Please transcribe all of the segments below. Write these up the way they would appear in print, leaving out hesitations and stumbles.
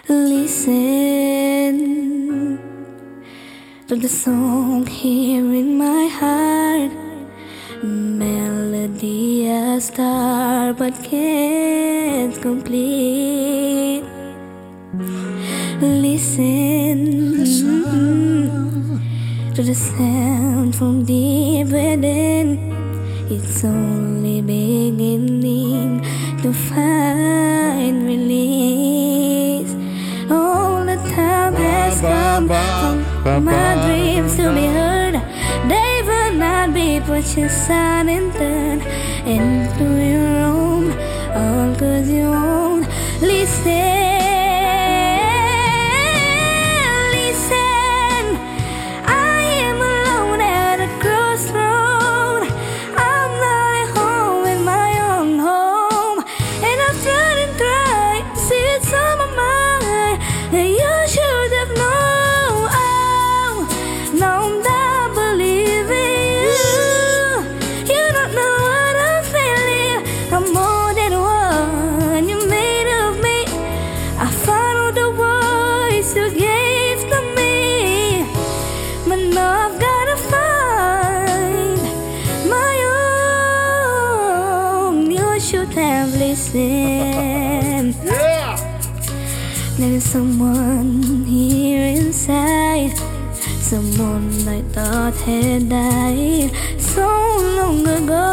Listen to the song here in my heart. Melody a star but can't complete. Listen to the sound from deep within. It's only beginning to find release. All the time has come for my dreams to be heard. They will not be put aside and turned into your own, all 'cause you won't listen. You gave to me, but now I've gotta find my own. You should have listened. There is someone here inside, someone I thought had died so long ago.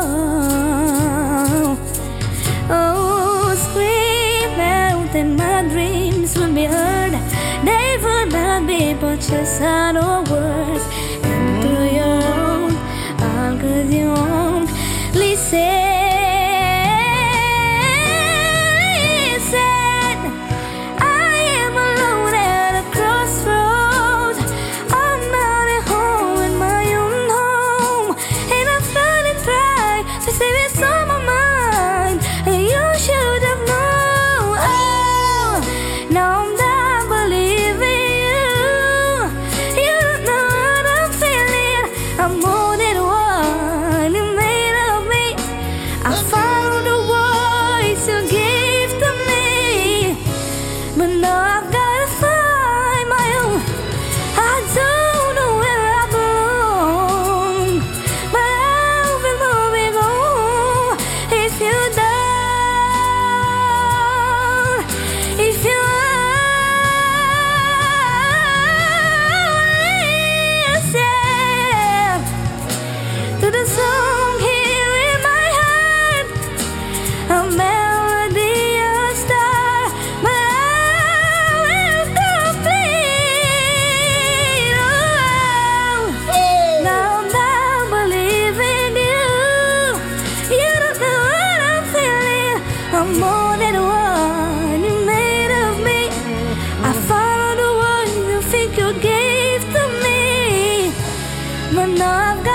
Oh, scream out and my dreams will be heard. They will not be but just out of words into your own, all 'cause you won't listen. Listen, I am alone at a crossroads. I'm not at home in my own home, and I'm starting to try to save it on my mind. And you should have known. Oh, now I'm I'm more than one you made of me. I followed the voice you gave to me, but now I've gotta find my own. I don't know where I belong, but I'll be moving on. If you don't, if you to the song here in my heart, a melody, a star, but I will complete. Oh, now I believe in you. You don't know what I'm feeling. I'm more than one you made of me. I follow the one you think you gave to me, but now I've got